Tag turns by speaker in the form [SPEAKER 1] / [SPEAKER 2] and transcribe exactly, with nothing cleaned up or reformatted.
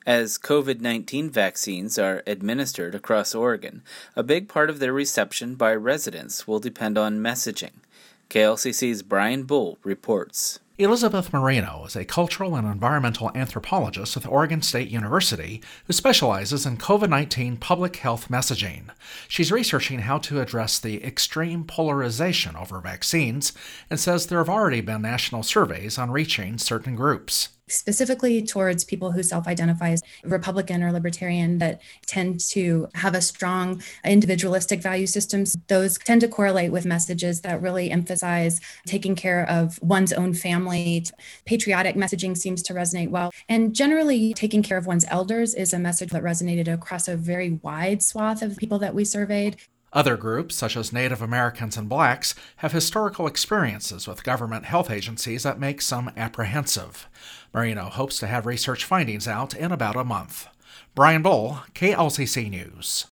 [SPEAKER 1] As COVID nineteen vaccines are administered across Oregon, a big part of their reception by residents will depend on messaging. K L C C's Brian Bull reports.
[SPEAKER 2] Elizabeth Marino is a cultural and environmental anthropologist with Oregon State University who specializes in COVID nineteen public health messaging. She's researching how to address the extreme polarization over vaccines and says there have already been national surveys on reaching certain groups.
[SPEAKER 3] Specifically towards people who self-identify as Republican or Libertarian that tend to have a strong individualistic value systems. Those tend to correlate with messages that really emphasize taking care of one's own family. Patriotic messaging seems to resonate well. And generally, taking care of one's elders is a message that resonated across a very wide swath of people that we surveyed.
[SPEAKER 2] Other groups, such as Native Americans and blacks, have historical experiences with government health agencies that make some apprehensive. Marino hopes to have research findings out in about a month. Brian Bull, K L C C News.